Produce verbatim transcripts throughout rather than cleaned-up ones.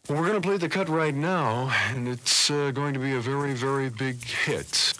We're going to play the cut right now, and it's uh, going to be a very, very big hit.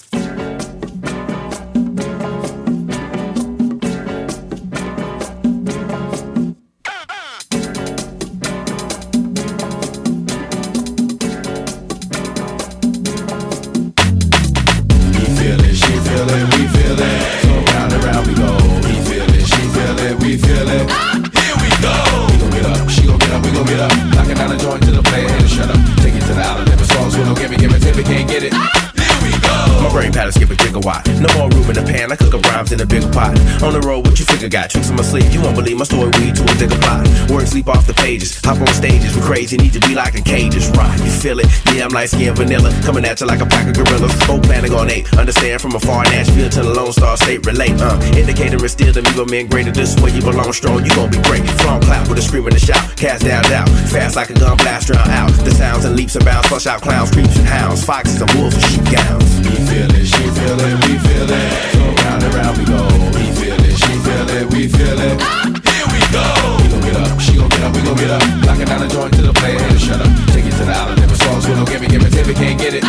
No more room in the pan, I cook up rhymes in a bigger pot. On the road, what you figure got tricks on my sleeve? You won't believe my story, we to a bigger plot. Work, sleep off the pages, hop on stages, we crazy, need to be like in cages, right? You feel it? Yeah, I'm light skin vanilla, coming at you like a pack of gorillas. Whole planet on eight, understand from afar, Nashville to the Lone Star State, relate. Uh, indicator is still the amigo men greater. This is where you belong, strong, you gon' be great. From clap with a scream and a shout, cast down, down, fast like a gun blast, drown out. The sounds and leaps and bounds, flush out clowns, creeps and hounds, foxes and wolves and sheep gowns. We feel it, she feel it, we feel it. So round and round we go. We feel it, she feel it, we feel it. Here we go. We gon' get up, she gon' get up, we gon' get up. Knocking down the joint to the player, hey, shut up. Take it to the island, never songs, we don't give me, give me, tip it, can't get it.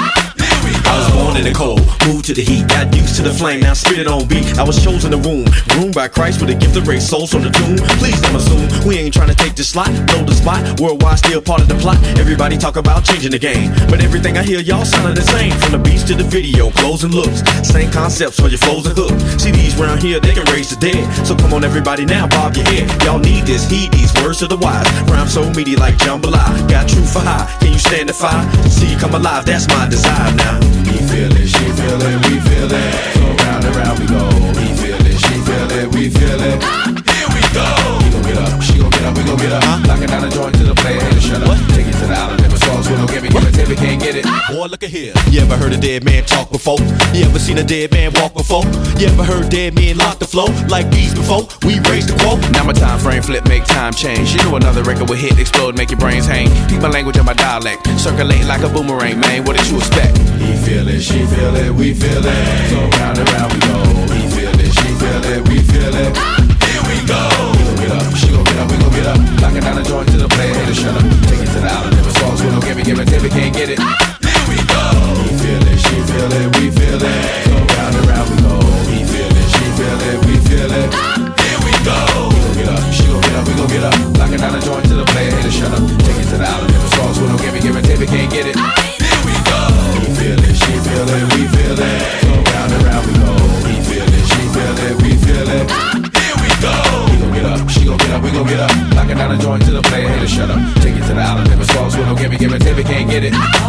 I was born in the cold, moved to the heat, got used to the flame, now spit it on beat. I was chosen to womb, groomed by Christ with a gift of race, souls from the tomb. Please don't assume we ain't trying to take this slot, know the spot, worldwide still part of the plot. Everybody talk about changing the game, but everything I hear y'all sounding the same. From the beats to the video, clothes and looks, same concepts for your flows and hooks. C Ds round here, they can raise the dead, so come on everybody now, bob your head. Y'all need this, heed these words of the wise. Rhyme so meaty like jambalaya, got truth for high, can you stand the fire? See you come alive, that's my desire now. We feel it, she feel it, we feel it. So round and round we go. We feel it, she feel it, we feel it. Here we go. We gon' get up, she gon' get up, we gon' get up. Huh? Knocking down the joint to the player, hey, shut up. Take it to the island, never songs, we don't give it, give it, tip it, can't get it. Boy, look at here. You ever heard a dead man talk before? You ever seen a dead man walk before? You ever heard dead men lock the flow like these before? We raised the quote. Now my time frame flip, make time change. You know another record will hit, explode, make your brains hang. Keep my language and my dialect, circulate like a boomerang, man. What did you expect? He feel it, she feel it, we feel it. So round and round we go. He feel it, she feel it, we feel it. Here we go. We gon' get up, she gon' get up, we gon' get up. Knocking down the joint to the player, hey, shut up. Take it to the island, never songs, we don't give it, give it, tip it, can't get it. Here we go. He feel it, she feel it, we feel it. So round and round we go. He feel it, she feel it, we feel it. Here we go. We gon' get up, she gon' get up, we gon' get up. Knocking down the joint to the player, hey, shut up. Take it to the island, never songs, we don't give it, give it, tip it, can't get it. Here we go. He feel it, she feel it, we feel it. So round and round we go. He feel it, she feel it, we feel it. Here we go. We gon' get up, she gon' get up, we gon' get up. Knocking down the joint to the player, hey, shut up. Take it to the island, never songs, we don't give it, give it, tip it, can't get it.